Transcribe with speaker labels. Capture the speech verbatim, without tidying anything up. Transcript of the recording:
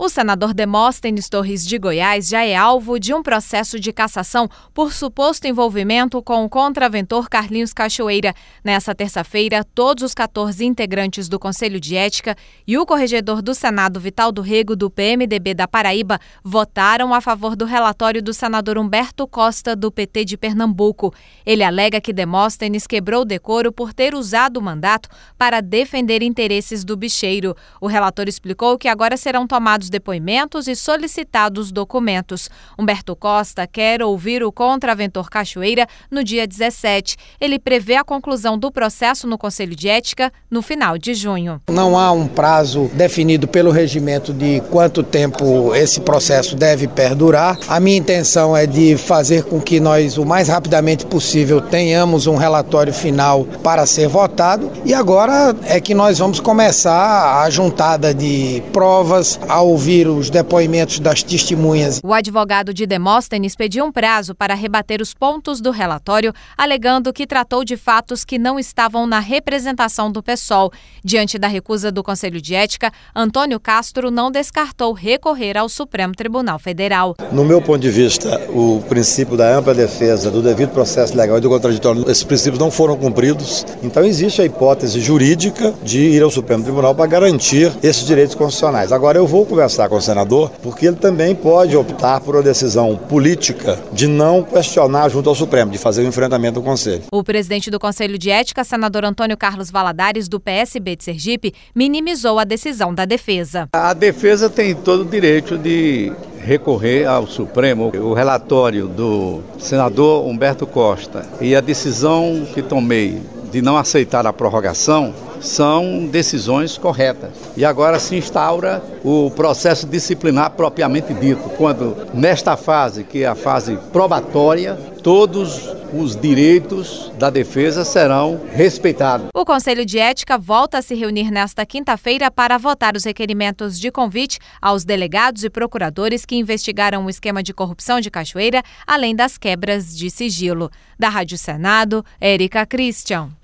Speaker 1: O senador Demóstenes Torres de Goiás já é alvo de um processo de cassação por suposto envolvimento com o contraventor Carlinhos Cachoeira. Nessa terça-feira, todos os quatorze integrantes do Conselho de Ética e o corregedor do Senado, Vital do Rego, do P M D B da Paraíba, votaram a favor do relatório do senador Humberto Costa, do P T de Pernambuco. Ele alega que Demóstenes quebrou o decoro por ter usado o mandato para defender interesses do bicheiro. O relator explicou que agora serão tomados depoimentos e solicitados documentos. Humberto Costa quer ouvir o contraventor Cachoeira no dia dezessete. Ele prevê a conclusão do processo no Conselho de Ética no final de junho.
Speaker 2: Não há um prazo definido pelo regimento de quanto tempo esse processo deve perdurar. A minha intenção é de fazer com que nós, o mais rapidamente possível, tenhamos um relatório final para ser votado. E agora é que nós vamos começar a juntada de provas, a ouvir os depoimentos das testemunhas.
Speaker 1: O advogado de Demóstenes pediu um prazo para rebater os pontos do relatório, alegando que tratou de fatos que não estavam na representação do PSOL. Diante da recusa do Conselho de Ética, Antônio Castro não descartou recorrer ao Supremo Tribunal Federal.
Speaker 3: No meu ponto de vista, o princípio da ampla defesa, do devido processo legal e do contraditório, esses princípios não foram cumpridos. Então existe a hipótese jurídica de ir ao Supremo Tribunal para garantir esses direitos constitucionais. Agora eu vou conversar com o senador, porque ele também pode optar por uma decisão política de não questionar junto ao Supremo, de fazer o enfrentamento do Conselho.
Speaker 1: O presidente do Conselho de Ética, senador Antônio Carlos Valadares, do P S B de Sergipe, minimizou a decisão da defesa.
Speaker 4: A defesa tem todo o direito de recorrer ao Supremo. O relatório do senador Humberto Costa e a decisão que tomei de não aceitar a prorrogação são decisões corretas. E agora se instaura o processo disciplinar propriamente dito, quando nesta fase, que é a fase probatória, todos os direitos da defesa serão respeitados.
Speaker 1: O Conselho de Ética volta a se reunir nesta quinta-feira para votar os requerimentos de convite aos delegados e procuradores que investigaram o esquema de corrupção de Cachoeira, além das quebras de sigilo. Da Rádio Senado, Érica Christian.